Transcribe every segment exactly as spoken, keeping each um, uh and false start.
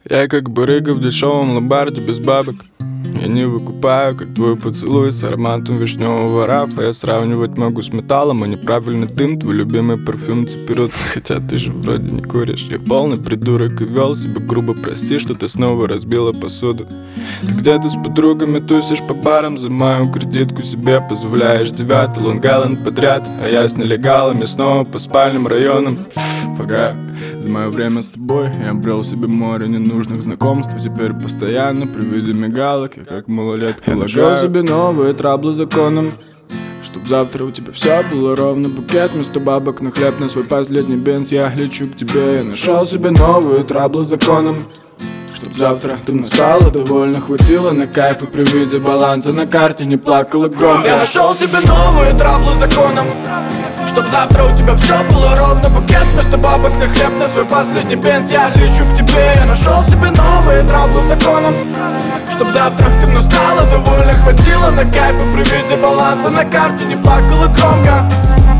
Я как барыга в дешевом ломбарде без бабок. Я не выкупаю, как твой поцелуй с ароматом вишневого рафа. Я сравнивать могу с металлом, а неправильный дым твой любимый парфюм цепирует. Хотя ты же вроде не куришь. Я полный придурок и вел себя грубо. Прости, что ты снова разбила посуду. Ты где-то с подругами тусишь по барам, за мою кредитку себе позволяешь девятый Лонг-Айленд подряд. А я с нелегалами снова по спальным районам. Фага. За мое время с тобой я обрел себе море ненужных знакомств. И теперь постоянно при виде мигалок я как малолетка лагаю. Я нашел себе новые траблы законом, чтоб завтра у тебя все было ровно. Букет вместо бабок на хлеб, на свой последний бенз я лечу к тебе. Я нашел себе новые траблы законом, чтоб завтра ты мне стала довольно. Хватило на кайф и при виде баланса на карте не плакала громко. Я нашел себе новые траблы законом, чтоб завтра у тебя все было ровно. Букет вместо бабок на хлеб, на свой последний бенз я лечу к тебе. Я нашел себе новые траблы законом, чтоб завтра ты мне стала довольно. Хватило на кайф и при виде баланса на карте не плакала громко.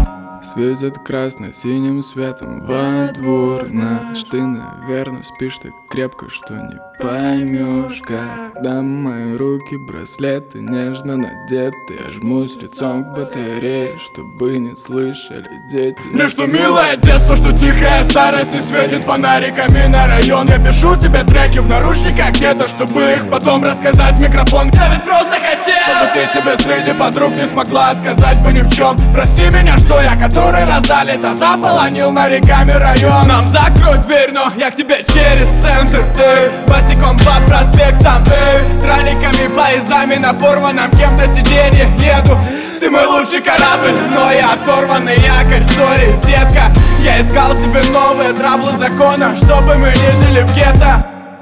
Светит красно-синим светом во двор наш. Ты, наверное, спишь так крепко, что не поймешь, когда мои руки браслеты нежно надеты. Я жмусь лицом к батарее, чтобы не слышали дети. Мне что милое детство, что тихая старость не светит фонариками на район. Я пишу тебе треки в наручниках где-то, чтобы их потом рассказать в микрофон. Я ведь просто хотел, чтобы ты себе среди подруг не смогла отказать бы ни в чем. Прости меня, что я который раз залито заполонил нареками район. Нам закрой дверь, но я к тебе через центр, эй. Босиком по проспектам, эй. Троллейками, поездами на порванном кем-то сиденье еду. Ты мой лучший корабль, но я оторванный якорь. Сори, детка, я искал себе новые траблы закона, чтобы мы не жили в гетто.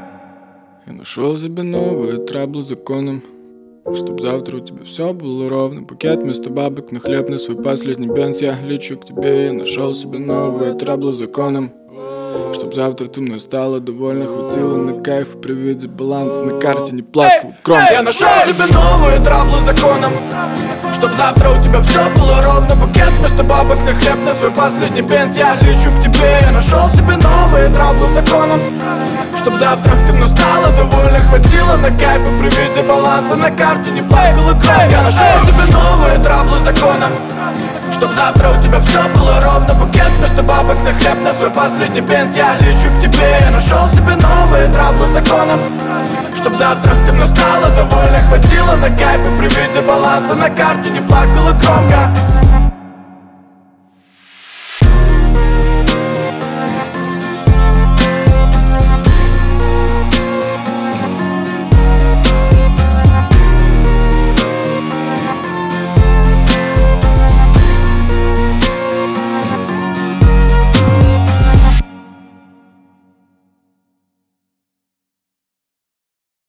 Я нашел себе новые траблы законом, чтоб завтра у тебя все было ровно. Букет вместо бабок на хлеб, на свой последний бенз я лечу к тебе. Я нашел себе новые траблы законом, чтоб завтра ты мне стала довольно. Хватило на кайф и при виде баланса на карте не плакал громко. Я нашел себе новые траблы законом, чтоб завтра у тебя все было ровно. Букет вместо бабок на хлеб, на свой последний бенз я лечу к тебе. Я нашел себе новые траблы законом, чтоб завтра ты мне стала довольно. Хватило на кайф и при виде баланса на карте не плакала кровь. Я нашел себе новые траблы законом, чтоб завтра у тебя все было ровно. Букет вместо бабок на хлеб, на свой последний бенз я лечу к тебе. Я нашел себе новые траблы законом, чтоб завтра ты мне стала довольно. Хватило на кайф и при виде баланса на карте не плакала громко.